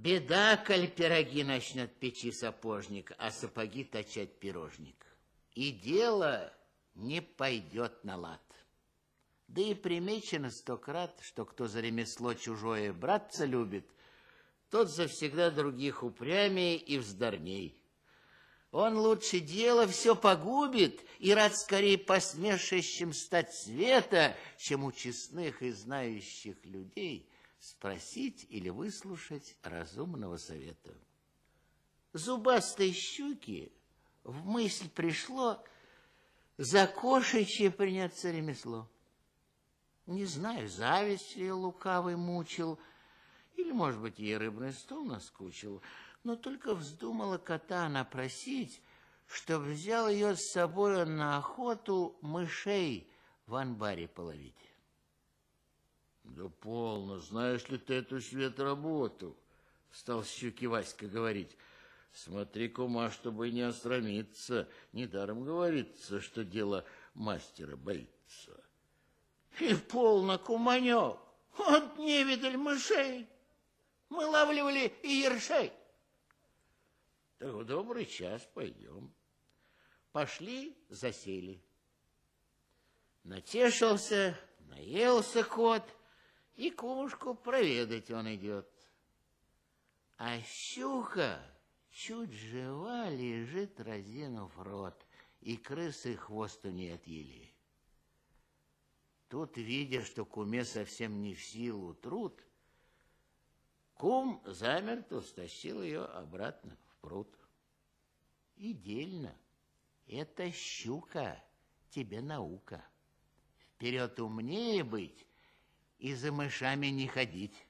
Беда, коль пироги начнет печи сапожник, а сапоги точать пирожник. И дело не пойдет на лад. Да и примечено 100 крат, что кто за ремесло чужое браться любит, тот завсегда других упрямей и вздорней. Он лучше дело все погубит и рад скорее посмешищем стать света, чем у честных и знающих людей спросить или выслушать разумного совета. Зубастой щуке в мысль пришло за кошечье приняться ремесло. Не знаю, зависть ли лукавый мучил, или, может быть, ей рыбный стол наскучил, но только вздумала кота она просить, чтоб взял ее с собой на охоту мышей в анбаре половить. Да полно, знаешь ли ты эту работу? Стал щуки Васька говорить. Смотри, кума, чтобы не осрамиться. Недаром говорится, что дело мастера боится. И полно, куманек, вот невидаль мышей. Мы лавливали и ершей. Так в добрый час пойдем. Пошли, засели. Натешился, наелся кот, и кумушку проведать он идет. А щука чуть жива лежит, разинув рот, и крысы хвост у ней отъели. Тут, видя, что куме совсем не в силу труд, кум замертво стащил ее обратно в пруд. И дельно, это щука, тебе наука. Вперед умнее быть и за мышами не ходить.